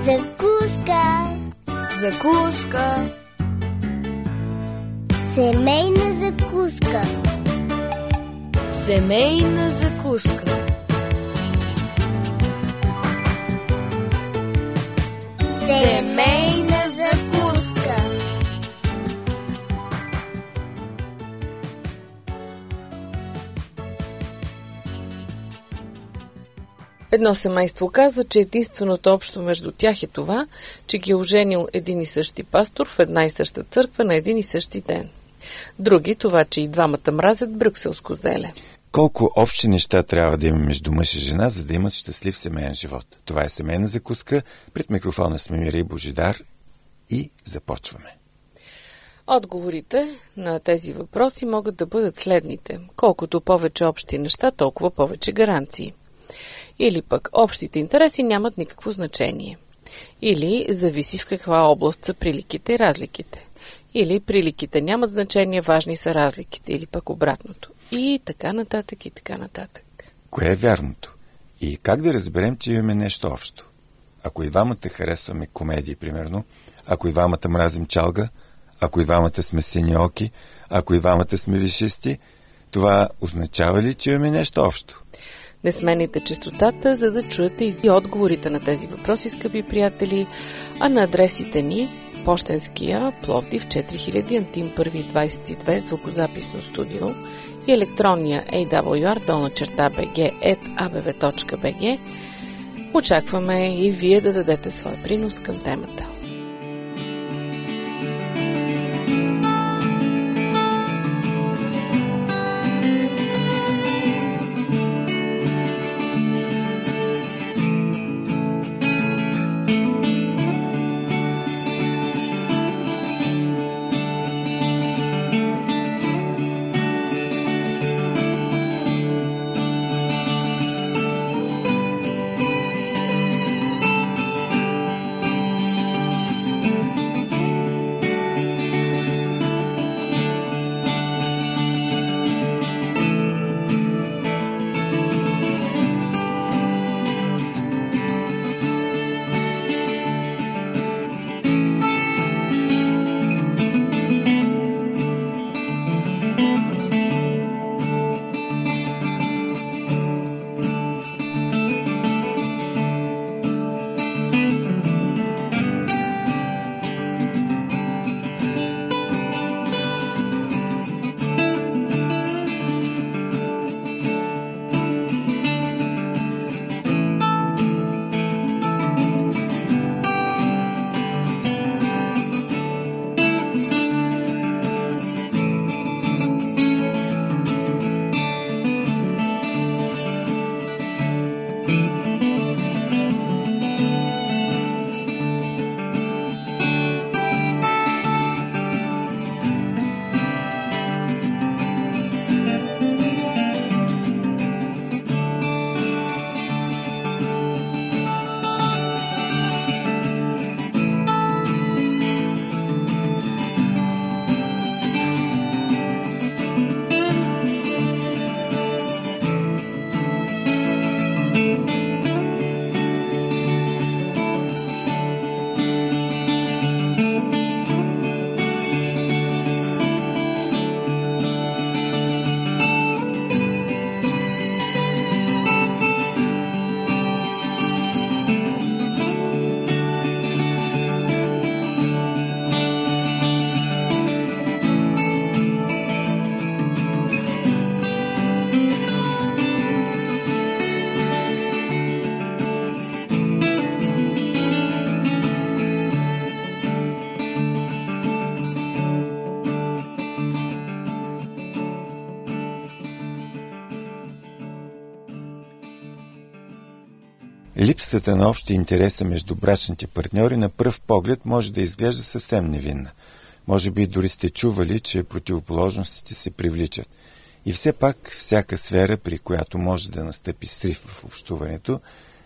Закуска. Закуска. Семейна закуска. Семейна закуска. Семейна закуска. Едно семейство казва, че единственото общо между тях е това, че ги е оженил един и същи пастор в една и съща църква на един и същи ден. Други това, че и двамата мразят брюкселско зеле. Колко общи неща трябва да има между мъж и жена, за да имат щастлив семейен живот? Това е семейна закуска. Пред микрофона сме Мира и Божидар и започваме. Отговорите на тези въпроси могат да бъдат следните. Колкото повече общи неща, толкова повече гаранции. Или пък общите интереси нямат никакво значение. Или зависи в каква област са приликите и разликите. Или приликите нямат значение, важни са разликите. Или пък обратното. И така нататък, и така нататък. Кое е вярното? И как да разберем, че имаме нещо общо? Ако и двамата харесваме комедии, примерно, ако и двамата мразим чалга, ако и двамата сме сини оки, ако и двамата сме висшисти, това означава ли, че имаме нещо общо? Не смените честотата, за да чуете и отговорите на тези въпроси, скъпи приятели, а на адресите ни пощенския Пловдив 4000 Антим 1 22 звукозаписно студио и електронния awr@abv.bg. Очакваме и вие да дадете своя принос към темата. Липсата на общи интереса между брачните партньори на пръв поглед може да изглежда съвсем невинна. Може би дори сте чували, че противоположностите се привличат. И все пак всяка сфера, при която може да настъпи срив в общуването,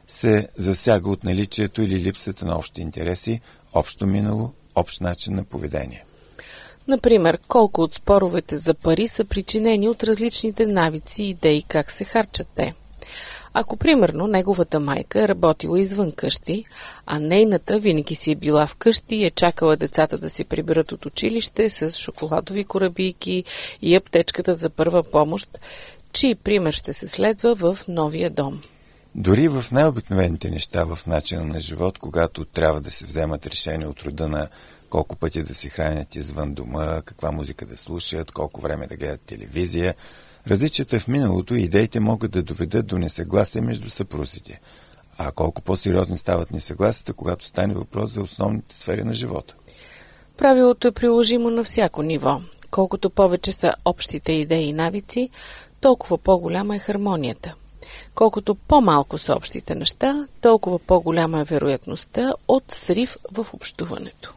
се засяга от наличието или липсата на общи интереси, общо минало, общ начин на поведение. Например, колко от споровете за пари са причинени от различните навици и идеи как се харчат те. Ако, примерно, неговата майка е работила извън къщи, а нейната винаги си е била вкъщи и е чакала децата да се приберат от училище с шоколадови корабийки и аптечката за първа помощ, чий пример ще се следва в новия дом. Дори в най-обикновените неща в начина на живот, когато трябва да се вземат решения от рода на колко пъти да се хранят извън дома, каква музика да слушат, колко време да гледат телевизия, различията в миналото и идеите могат да доведат до несъгласие между съпрузите. А колко по-сериозни стават несъгласията, когато стане въпрос за основните сфери на живота. Правилото е приложимо на всяко ниво. Колкото повече са общите идеи и навици, толкова по-голяма е хармонията. Колкото по-малко са общите неща, толкова по-голяма е вероятността от срив в общуването.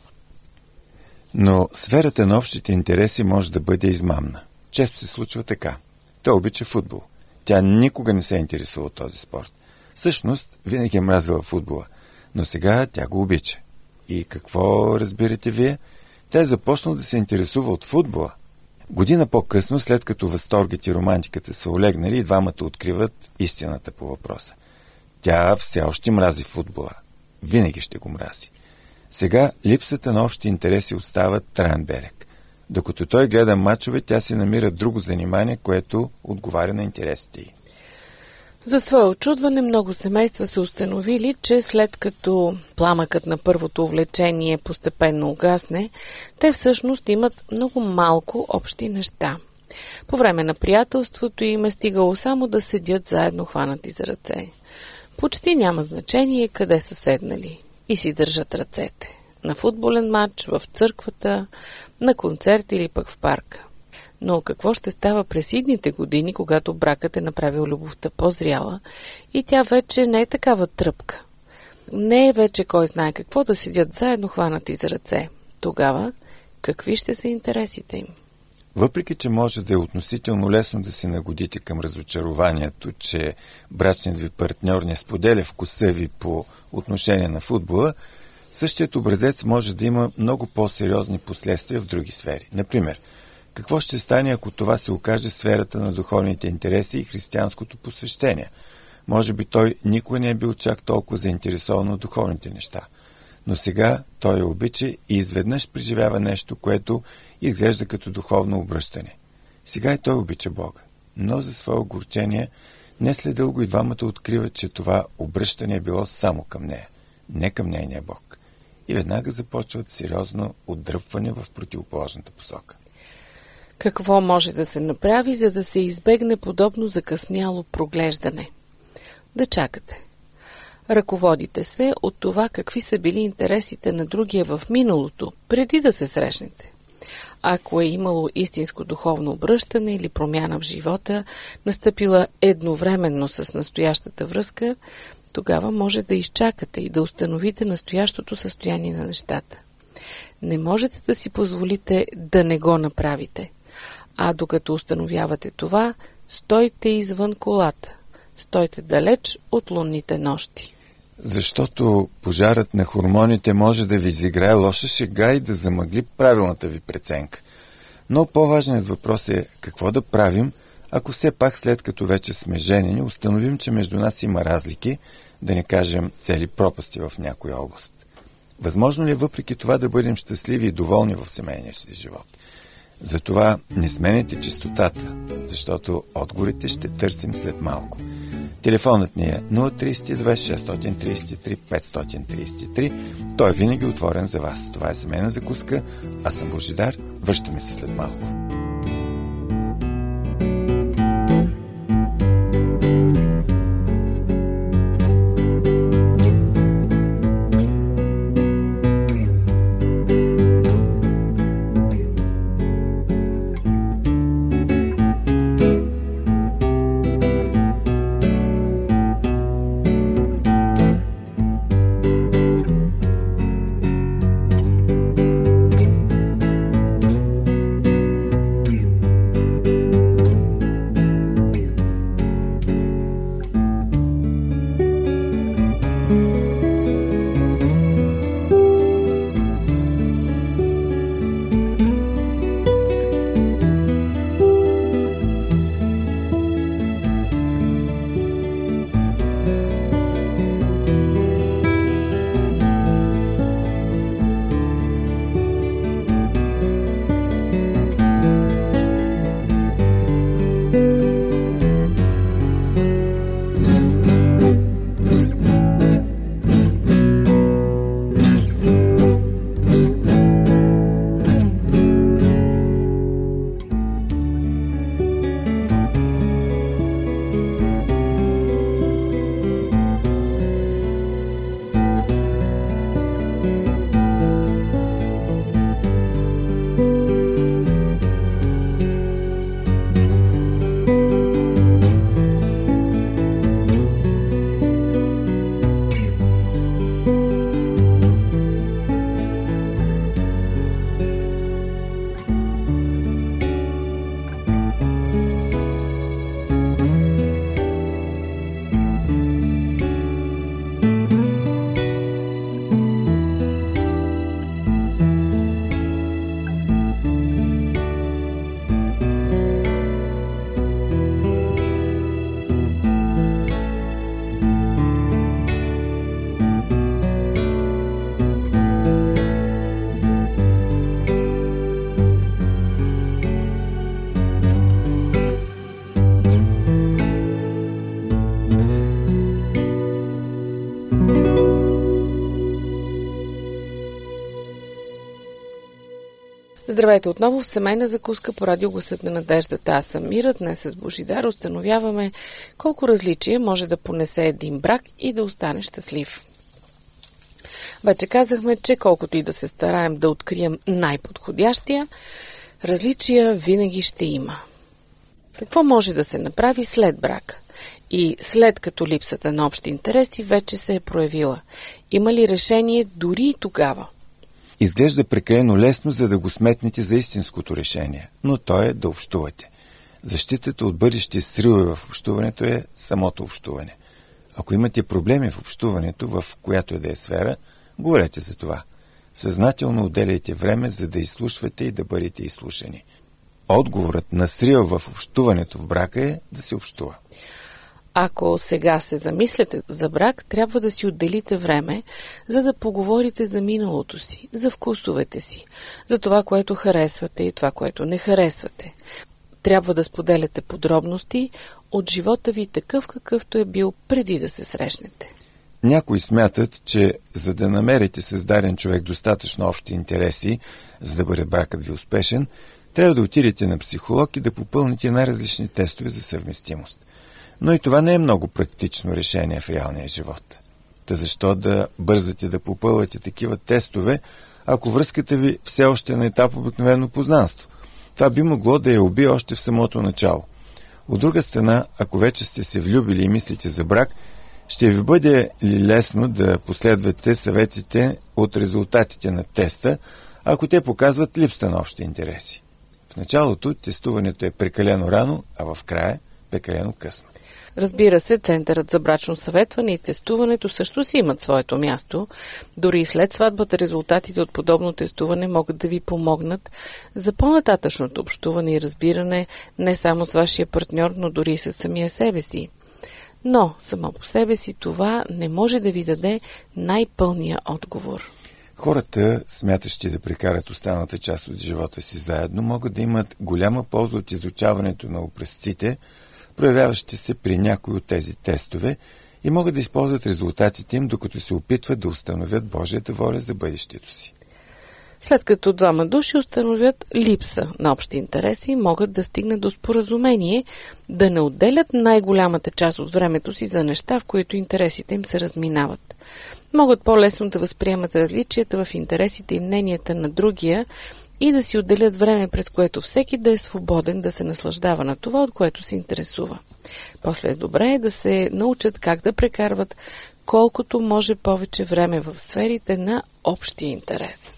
Но сферата на общите интереси може да бъде измамна. Често се случва така. Той обича футбол. Тя никога не се интересува от този спорт. Всъщност, винаги е мразила футбола, но сега тя го обича. И какво разбирате вие? Тя е започнала да се интересува от футбола. Година по-късно, след като възторгът и романтиката са олегнали, и двамата откриват истината по въпроса. Тя все още мрази футбола. Винаги ще го мрази. Сега липсата на общи интереси остава траен берег. Докато той гледа мачове, тя си намира друго занимание, което отговаря на интересите й. За свое очудване много семейства са установили, че след като пламъкът на първото увлечение постепенно угасне, те всъщност имат много малко общи неща. По време на приятелството им е стигало само да седят заедно хванати за ръце. Почти няма значение къде са седнали и си държат ръцете. На футболен матч, в църквата, на концерт или пък в парка. Но какво ще става през идните години, когато бракът е направил любовта по-зряла и тя вече не е такава тръпка? Не е вече кой знае какво да седят заедно хванати за ръце. Тогава какви ще са интересите им? Въпреки, че може да е относително лесно да се нагодите към разочарованието, че брачният ви партньор не споделя вкуса ви по отношение на футбола, същият образец може да има много по-сериозни последствия в други сфери. Например, какво ще стане, ако това се окаже сферата на духовните интереси и християнското посвещение? Може би той никога не е бил чак толкова заинтересован от духовните неща. Но сега той я обича и изведнъж преживява нещо, което изглежда като духовно обръщане. Сега и той обича Бога. Но за свое огорчение, не след дълго и двамата откриват, че това обръщане е било само към нея, не към нейния Бог. И веднага започват сериозно отдръпване в противоположната посока. Какво може да се направи, за да се избегне подобно закъсняло проглеждане? Да чакате. Ръководите се от това какви са били интересите на другия в миналото, преди да се срещнете. Ако е имало истинско духовно обръщане или промяна в живота, настъпила едновременно с настоящата връзка, тогава може да изчакате и да установите настоящото състояние на нещата. Не можете да си позволите да не го направите. А докато установявате това, стойте извън колата. Стойте далеч от лунните нощи. Защото пожарът на хормоните може да ви изиграе лоша шега и да замъгли правилната ви преценка. Но по-важният въпрос е какво да правим, ако все пак след като вече сме женени, установим, че между нас има разлики, да не кажем цели пропасти в някоя област. Възможно ли е въпреки това да бъдем щастливи и доволни в семейния си живот? Затова не сменяйте честотата, защото отговорите ще търсим след малко. Телефонът ни е 032 633 533. Той е винаги отворен за вас. Това е семейна закуска. Аз съм Божидар. Връщаме се след малко. Здравейте отново в семейна закуска по радио Гласът на надеждата. Аз съм Мира. Днес с Божидар установяваме колко различия може да понесе един брак и да остане щастлив. Вече казахме, че колкото и да се стараем да открием най-подходящия, различия винаги ще има. Какво може да се направи след брак? И след като липсата на общи интереси вече се е проявила? Има ли решение дори и тогава? Изглежда прекалено лесно, за да го сметнете за истинското решение, но то е да общувате. Защитата от бъдещи сривове в общуването е самото общуване. Ако имате проблеми в общуването, в която и да е сфера, говорете за това. Съзнателно отделяйте време, за да изслушвате и да бъдете изслушани. Отговорът на срива в общуването в брака е да се общува. Ако сега се замисляте за брак, трябва да си отделите време, за да поговорите за миналото си, за вкусовете си, за това, което харесвате и това, което не харесвате. Трябва да споделяте подробности от живота ви такъв, какъвто е бил преди да се срещнете. Някои смятат, че за да намерите с даден човек достатъчно общи интереси, за да бъде бракът ви успешен, трябва да отидете на психолог и да попълните най-различни тестове за съвместимост. Но и това не е много практично решение в реалния живот. Та защо да бързате да попълвате такива тестове, ако връзката ви все още е на етап обикновено познанство? Това би могло да я убие още в самото начало. От друга страна, ако вече сте се влюбили и мислите за брак, ще ви бъде ли лесно да последвате съветите от резултатите на теста, ако те показват липса на общи интереси? В началото тестуването е прекалено рано, а в края прекалено късно. Разбира се, Центърът за брачно съветване и тестуването също си имат своето място. Дори и след сватбата резултатите от подобно тестуване могат да ви помогнат за по-нататъчното общуване и разбиране не само с вашия партньор, но дори и с самия себе си. Но само по себе си това не може да ви даде най-пълния отговор. Хората, смятащи да прекарат останалата част от живота си заедно, могат да имат голяма полза от изучаването на образците, проявяващи се при някои от тези тестове, и могат да използват резултатите им, докато се опитват да установят Божията воля за бъдещето си. След като двама души установят липса на общи интереси, могат да стигнат до споразумение да не отделят най-голямата част от времето си за неща, в които интересите им се разминават. Могат по-лесно да възприемат различията в интересите и мненията на другия и да си отделят време, през което всеки да е свободен да се наслаждава на това, от което се интересува. После добре е да се научат как да прекарват колкото може повече време в сферите на общия интерес.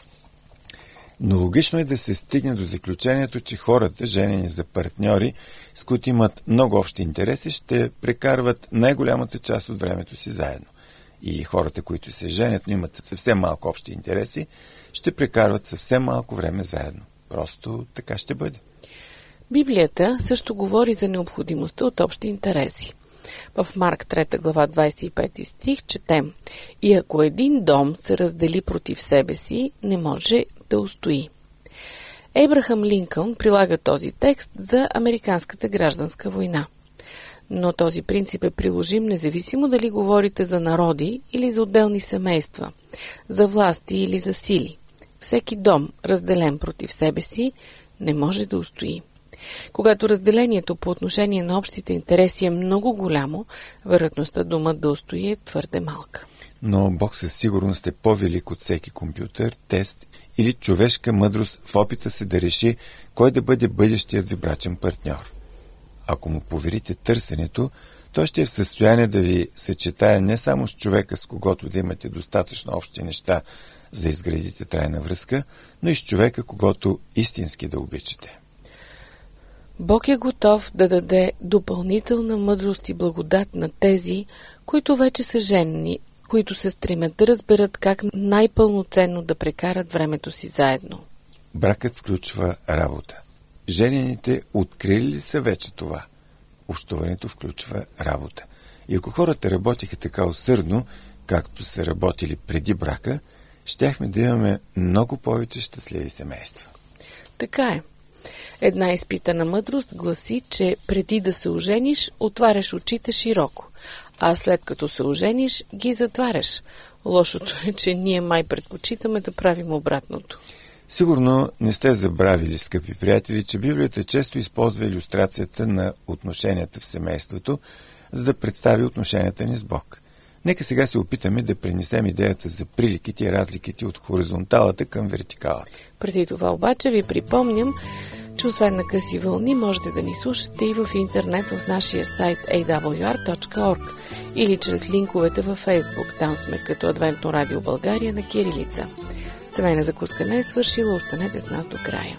Но логично е да се стигне до заключението, че хората, женени за партньори, с които имат много общи интереси, ще прекарват най-голямата част от времето си заедно. И хората, които се женят, но имат съвсем малко общи интереси, ще прекарват съвсем малко време заедно. Просто така ще бъде. Библията също говори за необходимостта от общи интереси. В Марк 3 глава 25 стих четем: „И ако един дом се раздели против себе си, не може да устои“. Ейбрахам Линкълн прилага този текст за американската гражданска война. Но този принцип е приложим независимо дали говорите за народи или за отделни семейства, за власти или за сили. Всеки дом, разделен против себе си, не може да устои. Когато разделението по отношение на общите интереси е много голямо, вероятността домът да устои е твърде малка. Но Бог със сигурност е по-велик от всеки компютър, тест или човешка мъдрост в опита си да реши кой да бъде бъдещият ви брачен партньор. Ако му поверите търсенето, той ще е в състояние да ви съчетае не само с човека, с когото да имате достатъчно общи неща, за да изградите трайна връзка, но и с човека, когото истински да обичате. Бог е готов да даде допълнителна мъдрост и благодат на тези, които вече са женени, които се стремят да разберат как най-пълноценно да прекарат времето си заедно. Бракът включва работа. Женените открили ли са вече това? Общуването включва работа. И ако хората работиха така усърдно, както са работили преди брака, щяхме да имаме много повече щастливи семейства. Така е. Една изпитана мъдрост гласи, че преди да се ожениш, отваряш очите широко, а след като се ожениш, ги затваряш. Лошото е, че ние май предпочитаме да правим обратното. Сигурно не сте забравили, скъпи приятели, че Библията често използва илюстрацията на отношенията в семейството, за да представи отношенията ни с Бог. Нека сега се опитаме да пренесем идеята за приликите и разликите от хоризонталата към вертикалата. Преди това обаче ви припомням, че освен на къси вълни можете да ни слушате и в интернет в нашия сайт awr.org или чрез линковете във Facebook. Там сме като Адвентно радио България на кирилица. Семейна закуска не е свършила, останете с нас до края.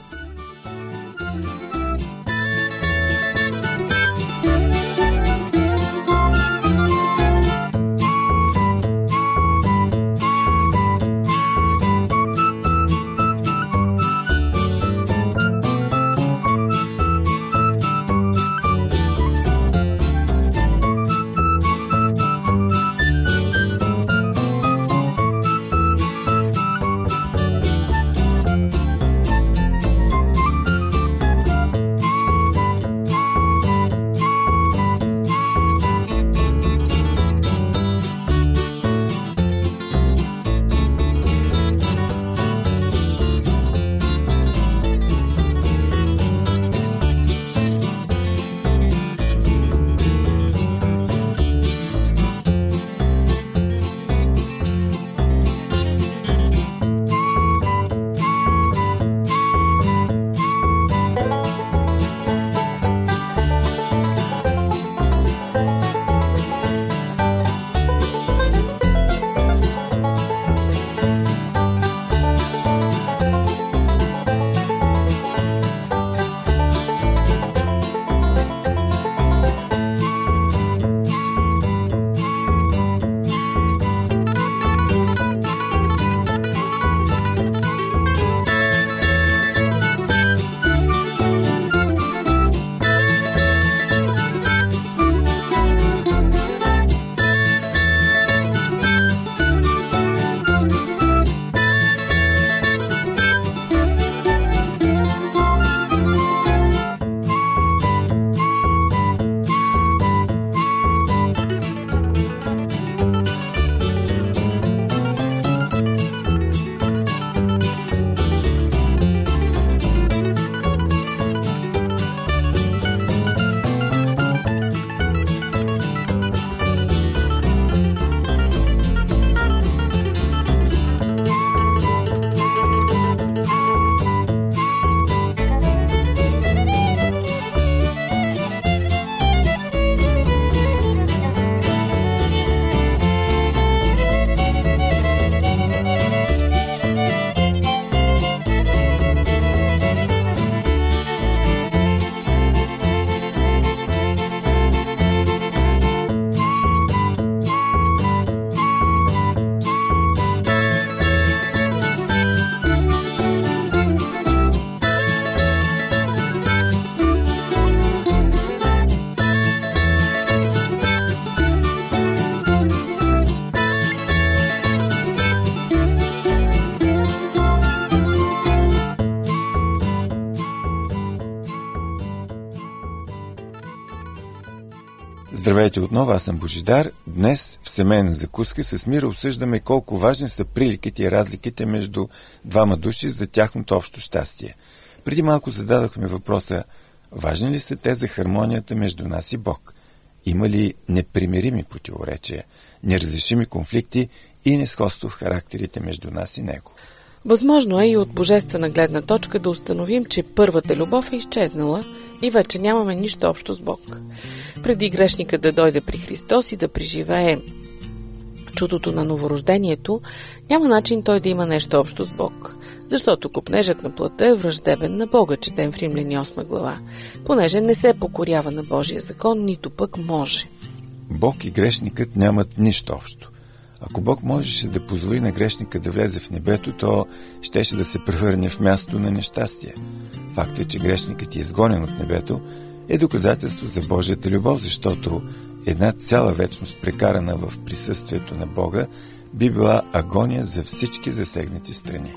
Здравейте отново, аз съм Божидар. Днес в семейна закуска с Мира обсъждаме колко важни са приликите и разликите между двама души за тяхното общо щастие. Преди малко зададохме въпроса: важни ли са те за хармонията между нас и Бог? Има ли непримирими противоречия, неразрешими конфликти и несходство в характерите между нас и Него? Възможно е и от божествена гледна точка да установим, че първата любов е изчезнала и вече нямаме нищо общо с Бог. Преди грешника да дойде при Христос и да преживее чудото на новорождението, няма начин той да има нещо общо с Бог. Защото копнежът на плътта е враждебен на Бога, четем в Римляни 8 глава, понеже не се покорява на Божия закон, нито пък може. Бог и грешникът нямат нищо общо. Ако Бог можеше да позволи на грешника да влезе в небето, то щеше да се превърне в място на нещастие. Фактът е, че грешникът е изгонен от небето, е доказателство за Божията любов, защото една цяла вечност, прекарана в присъствието на Бога, би била агония за всички засегнати страни.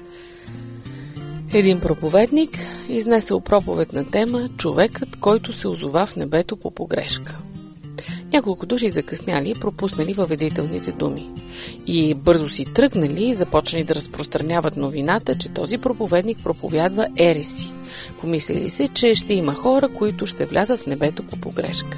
Един проповедник изнесъл проповед на тема "Човекът, който се озова в небето по погрешка". Няколко души закъсняли и пропуснали въведителните думи. И бързо си тръгнали и започнали да разпространяват новината, че този проповедник проповядва ереси. Помислили се, че ще има хора, които ще влязат в небето по погрешка.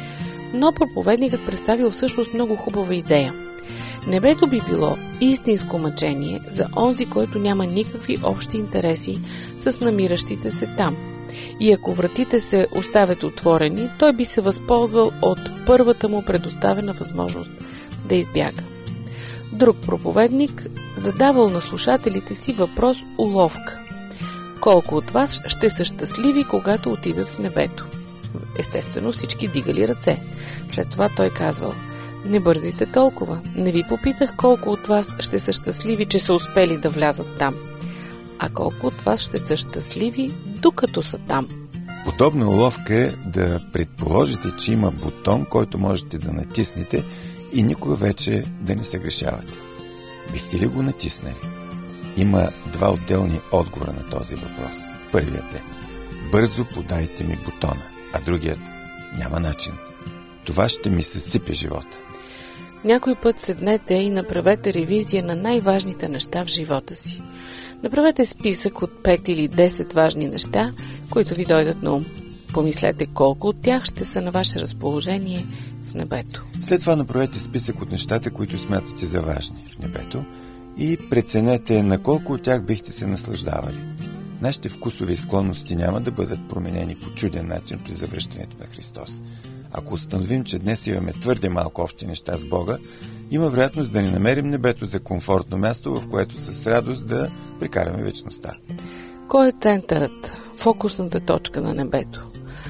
Но проповедникът представил всъщност много хубава идея. Небето би било истинско мъчение за онзи, който няма никакви общи интереси с намиращите се там. И ако вратите се оставят отворени, той би се възползвал от първата му предоставена възможност да избяга. Друг проповедник задавал на слушателите си въпрос уловка. Колко от вас ще са щастливи, когато отидат в небето? Естествено, всички дигали ръце. След това той казвал: не бързите толкова. Не ви попитах колко от вас ще са щастливи, че са успели да влязат там, а колко от вас ще са щастливи, докато са там. Подобна уловка е да предположите, че има бутон, който можете да натиснете и никога вече да не се грешавате. Бихте ли го натиснали? Има два отделни отговора на този въпрос. Първият е: бързо подайте ми бутона, а другият: няма начин. Това ще ми съсипе живота. Някой път седнете и направете ревизия на най-важните неща в живота си. Направете списък от 5 или 10 важни неща, които ви дойдат на ум. Помислете колко от тях ще са на ваше разположение в небето. След това направете списък от нещата, които смятате за важни в небето и преценете на колко от тях бихте се наслаждавали. Нашите вкусови склонности няма да бъдат променени по чуден начин при завръщането на Христос. Ако установим, че днес имаме твърде малко общи неща с Бога, има вероятност да не намерим небето за комфортно място, в което с радост да прекараме вечността. Кой е центърът, фокусната точка на небето?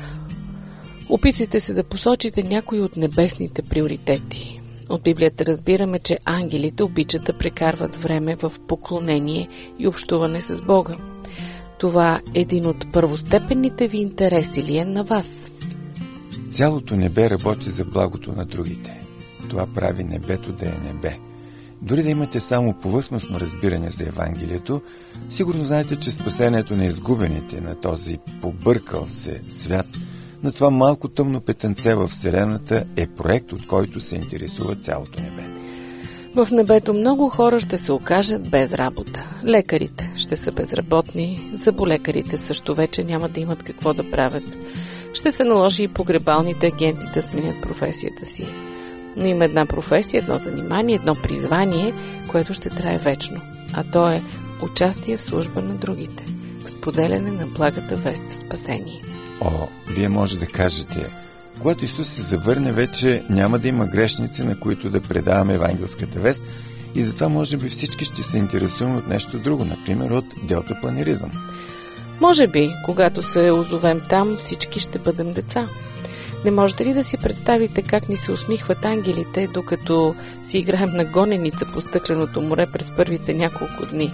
Опитайте се да посочите някои от небесните приоритети. От Библията разбираме, че ангелите обичат да прекарват време в поклонение и общуване с Бога. Това е един от първостепенните ви интереси ли е на вас? Цялото небе работи за благото на другите. Това прави небето да е небе. Дори да имате само повърхностно разбиране за Евангелието, сигурно знаете, че спасението на изгубените, на този побъркал се свят, на това малко тъмно петънце във Вселената е проект, от който се интересува цялото небе. В небето много хора ще се окажат без работа. Лекарите ще са безработни, зъболекарите също вече няма да имат какво да правят. Ще се наложи и погребалните агенти да сменят професията си. Но има една професия, едно занимание, едно призвание, което ще трае вечно. А то е участие в служба на другите, в споделяне на благата вест за спасение. Вие може да кажете: когато Исус се завърне, вече няма да има грешници, на които да предаваме евангелската вест, и затова може би всички ще се интересуваме от нещо друго, например от делтапланеризъм. Може би, когато се озовем там, всички ще бъдем деца. Не можете ли да си представите как ни се усмихват ангелите, докато си играем на гоненица по стъкленото море през първите няколко дни?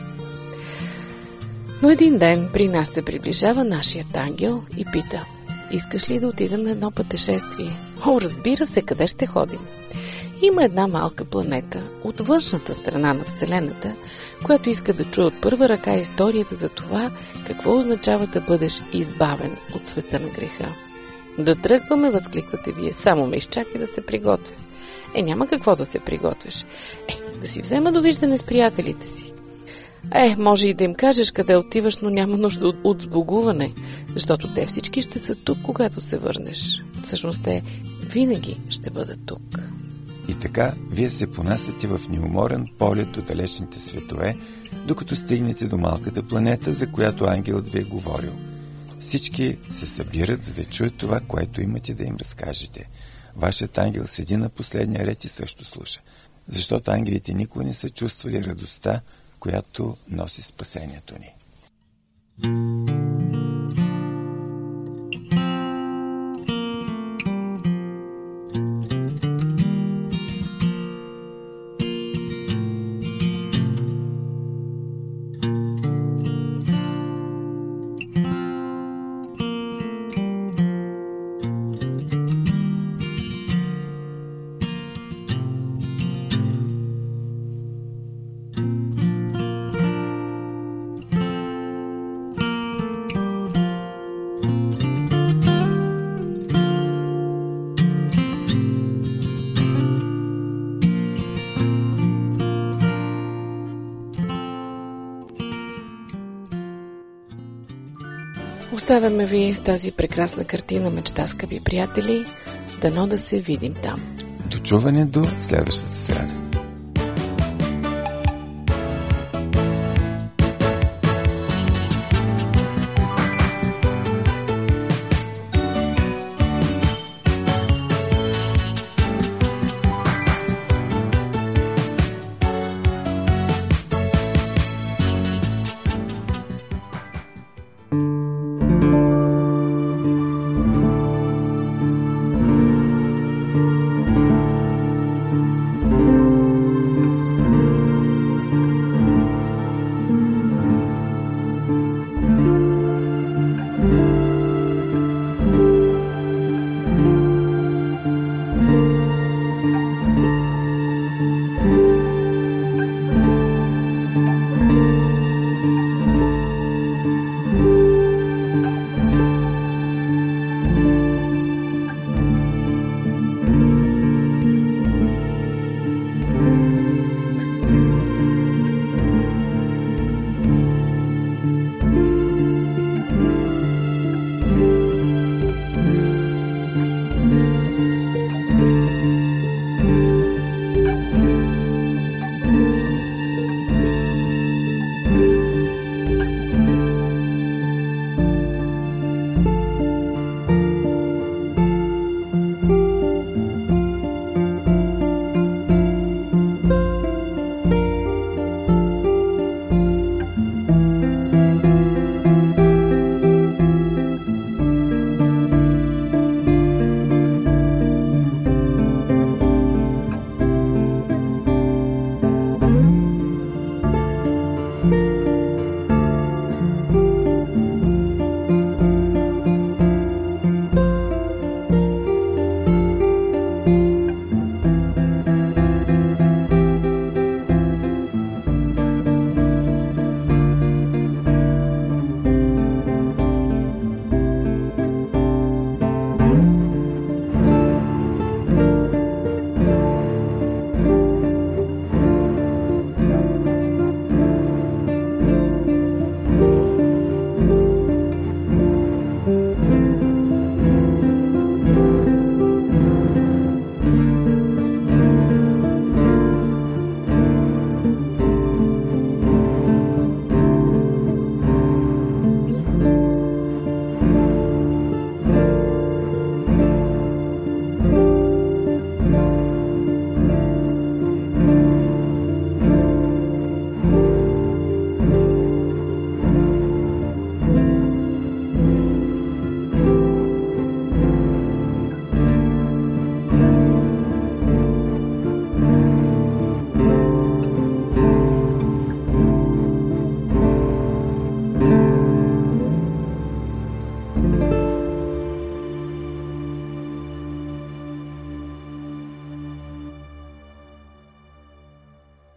Но един ден при нас се приближава нашият ангел и пита: искаш ли да отидем на едно пътешествие? Разбира се, къде ще ходим? Има една малка планета от външната страна на Вселената, която иска да чуе от първа ръка историята за това, какво означава да бъдеш избавен от света на греха. Да тръгваме, възкликвате вие, само ме изчакай да се приготвя. Няма какво да се приготвяш. Да си взема довиждане с приятелите си. Може и да им кажеш къде отиваш, но няма нужда от сбогуване, защото те всички ще са тук, когато се върнеш. Всъщност те винаги ще бъдат тук. И така, вие се понасяте в неуморен полет до далечните светове, докато стигнете до малката планета, за която ангелът ви е говорил. Всички се събират, за да чуят това, което имате да им разкажете. Вашият ангел седи на последния ред и също слуша, защото ангелите никога не са чувствали радостта, която носи спасението ни. Оставяме ви с тази прекрасна картина мечта, скъпи приятели. Дано да се видим там. До чуване до следващата сряда.